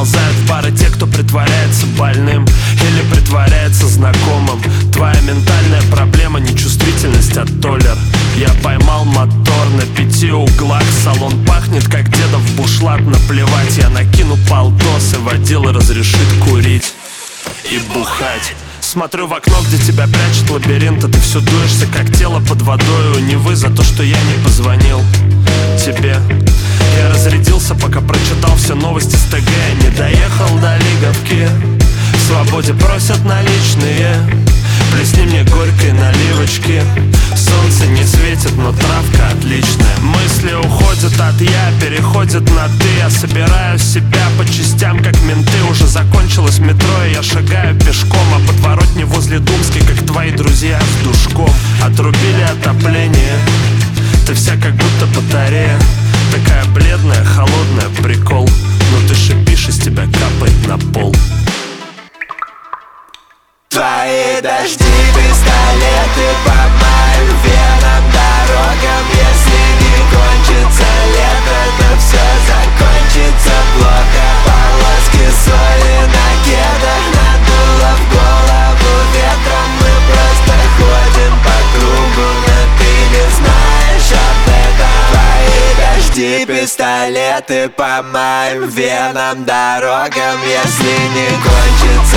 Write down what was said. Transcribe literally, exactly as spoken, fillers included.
заползают в бары те, кто притворяется больным или притворяется знакомым. Твоя ментальная проблема — нечувствительность, а толер. Я поймал мотор на пяти углах. Салон пахнет, как дедов бушлат. Наплевать, я накину полтос, и водила разрешит курить и бухать. Смотрю в окно, где тебя прячет лабиринт, а ты все дуешься, как тело под водой у Невы, за то, что я не позвонил тебе. Я разрядился, пока прочитал все новости с ТГ. Не доехал до Лиговки, в свободе просят наличные. Плесни мне горькой наливочки. Солнце не светит, но травка отличная. Мысли уходят от «я», переходят на «ты». Я собираю себя по частям, как менты. Уже закончилось метро, и я шагаю пешком. А подворотни возле Думской, как твои друзья с душком. Отрубили отопление, ты вся как будто батарея. Такая бледная, холодная, прикол. Но ты шипишь, из тебя капает на пол. Твои дожди, пистолеты по моим венам, дорогам. Если не кончится лето, то все закончится плохо. Полоски соли на кедах, надуло в голову ветром. Мы просто ходим по кругу, но ты не знаешь об этом. Твои дожди, пистолеты по моим венам, дорогам. Если не кончится